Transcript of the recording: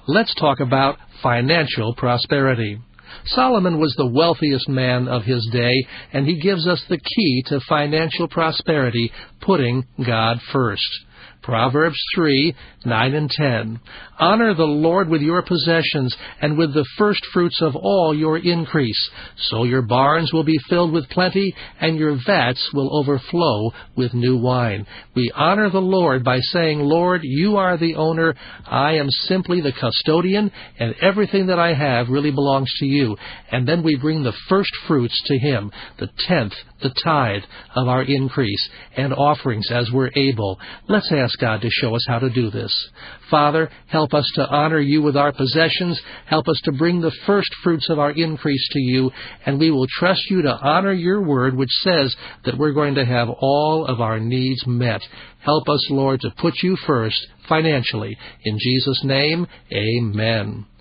let's talk about financial prosperity. Solomon was the wealthiest man of his day, and he gives us the key to financial prosperity, putting God first. Proverbs 3:9 and 10. Honor the Lord with your possessions and with the first fruits of all your increase. So your barns will be filled with plenty, and your vats will overflow with new wine. We honor the Lord by saying, Lord, you are the owner. I am simply the custodian, and everything that I have really belongs to you. And then we bring the first fruits to Him, the tenth, the tithe of our increase, and offerings as we're able. Let's ask God to show us how to do this. Father, help us to honor you with our possessions. Help us to bring the first fruits of our increase to you, and we will trust you to honor your word, which says that we're going to have all of our needs met. Help us, Lord, to put you first financially. In Jesus' name, amen.